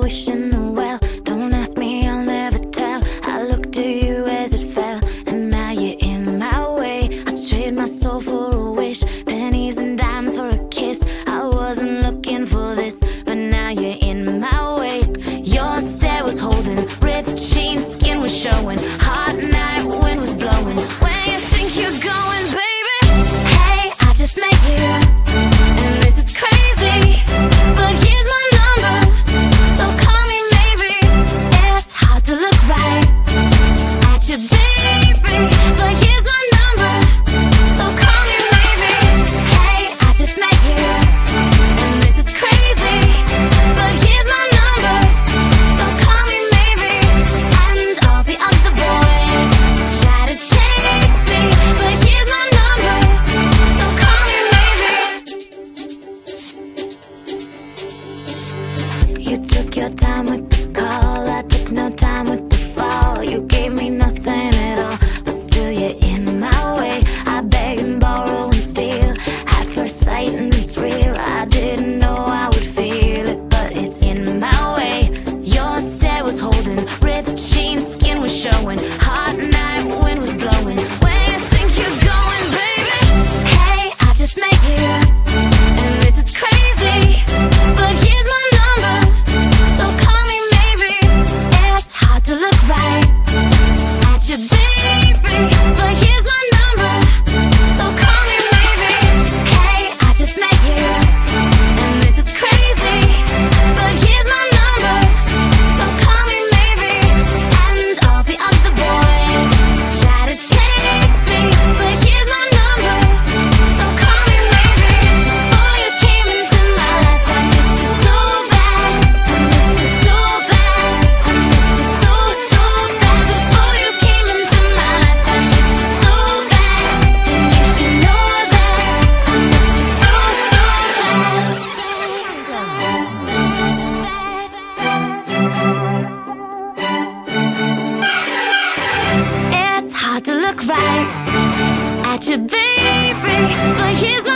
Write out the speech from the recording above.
wish in the well. Don't ask me, I'll never tell. I looked to you as it fell, and now you're in my way. I trade my soul for a wish, pennies and dimes for a kiss. I wasn't looking for this, but now you're in my way. Your stare was holding, ripped jeans, skin was showing. Hot night, wind was blowing. Where you think you're going, baby? Hey, I just met you, and this is crazy, but here's my number, so call me maybe. It's hard to look right at you, baby, but here's my number, so call me maybe. Hey, I just met you, and this is crazy, but here's my number, so call me maybe. And all the other boys try to chase me, but here's my number, so call me maybe. You took your time with the call, I took no time with the fall. You gave me nothing at all, but still you're in my way. I beg and borrow and steal at first sight, and it's real. I didn't know I would feel it, but it's in my way. Your stare was holding, ripped jeans, skin was showing. Hot night, wind was blowing. Where you think you're going, baby? Hey, I just met you, and this is crazy, but here's my number, so call me maybe. It's hard to look right at you, baby, but here's my number, so call me maybe. Hey, I just met you, and this is crazy, but here's my number, so call me maybe. And all the other boys try to chase me, but here's my number, so call me maybe. Before you came into my life, I missed you so bad, I missed you so bad, I missed you so, so bad. Before you came into my life, I missed you so bad, and you should know that I missed you so, so bad. It's hard to look right at you, baby, but here's